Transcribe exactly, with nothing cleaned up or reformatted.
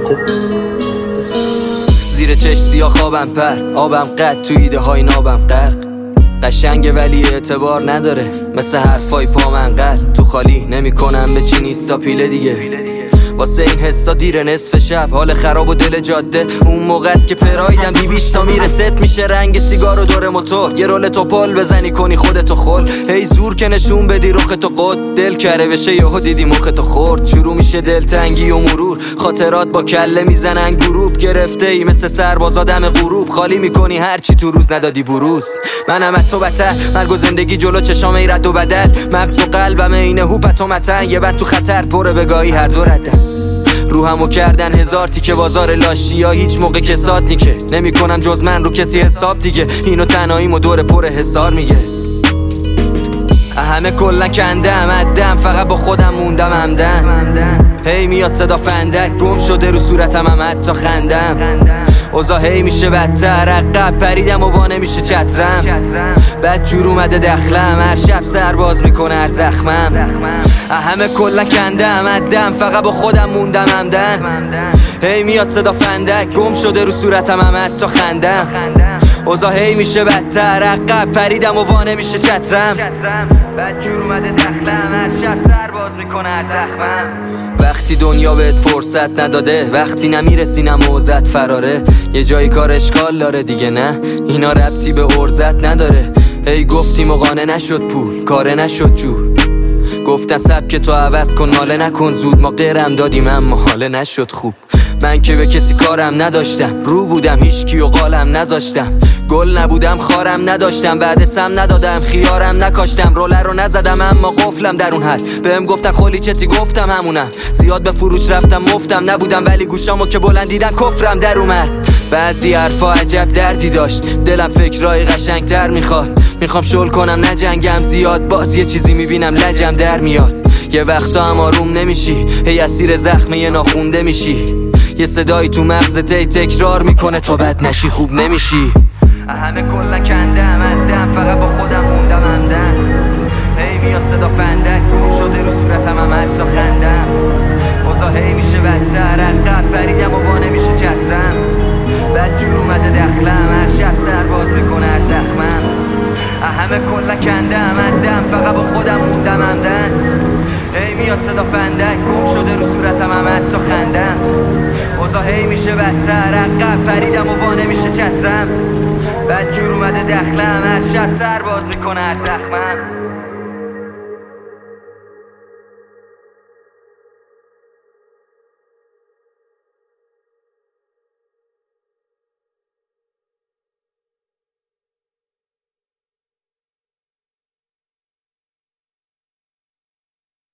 خودته. زیر چش سیاه خوابم پر، آبم قد تو ایده های نابم غرق. قشنگه ولی اعتبار نداره، مثل حرفای پامنقر. تو خالی نمی کنم به چی نیستا پیله دیگه، واسه این حسا دیر نصف شب. حال خراب و دل جاده اون موقع است که پرایدم بیبیش تا میرست میشه رنگ سیگار و دور موتور. یه رول توپل بزنی کنی خودتو خل، هی زور که نشون بدی رختو قد. دل کره بشه یهو دیدی مختو خورد، شروع میشه دلتنگی و مرور. خاطرات با کله میزنن گروپ، گرفته ای مثل سرباز آدم غروب. خالی میکنی هرچی تو روز ندادی بروز. منم از تو بتر، مرگ و زندگی جلو چشام ای رد و بدل. مغز و قلبم اینه هوپت و متن، یه بند تو خطر پره بگاهی هر دو ردن. روحمو کردن هزار تیکه بازار لاشی ها، هیچ موقع کسات نیکه. نمی کنم جز من رو کسی حساب دیگه، اینو تنهاییمو دور پر حسار میگه. همه کلا کندم ادم، فقط با خودم موندم همدن. هی میاد صدا فندک، گم شده رو صورتم هم حتی خندم. اوضاع هی میشه بدتر، عقب پریدم و وانه میشه چترم. بد جور اومده دخلم، هر شب سرباز میکنه هر زخمم. همه کلا کندم ادم، فقط با خودم موندم همدن. هی میاد صدا فندک، گم شده رو صورتم هم حتی خندم. اوضاع هی میشه بدتر، عقب پریدم و وانه میشه چترم. بد جور اومده دخلم، هر شب سرباز میکنه هر زخمم. وقتی دنیا بهت فرصت نداده، وقتی نمیرسی نموزت فراره. یه جایی کار اشکال داره دیگه، نه اینا ربطی به عرضت نداره. هی گفتیم و قانه نشد پول، کاره نشد جور. گفتن سبک تو عوض کن، ناله نکن زود. ما غیرم دادیم اما حاله نشد خوب. من که به کسی کارم نداشتم، رو بودم هیچکی و قالم نذاشتم. گل نبودم خارم نداشتم، بعد سم ندادم خیارم نکاشتم. روله رو نزدم اما قفلم در اون حد. بهم گفتن خالی چتی گفتم همونم. زیاد به فروش رفتم مفتم نبودم، ولی گوشامو که بلند دیدن کفرم در اومد. بعضی حرفا عجب دردی داشت، دلم فکرای قشنگتر میخواد. میخوام شل کنم نجنگم زیاد، باز یه چیزی میبینم لجم در میاد. یه وقتا هم آروم نمیشی، هی اسیر زخم یه ناخونده میشی. یه صدایی تو مغزت هی تکرار میکنه تا بد نشی خوب نمیشی. همه کلا کندم ادم، فقط با خودم موندم همدن. هی میاد صدا فندک، گم شده رو صورتم هم حتی خندم. اوضاع هی میشه بدتر، عقب پریدم و وانه میشه چترم. بد جور اومده دخلم، هر شب سرباز میکنه هر زخمم. همه کلا کندم ادم، فقط با خودم موندم همدن. هی میاد صدا فندک، گم شده رو صورتم هم حتی خندم. اوضاع هی میشه بدتر، عقب پریدم و وانه میشه چترم. بد جور اومده دخلم، هر شب سرباز میکنه هر زخمم.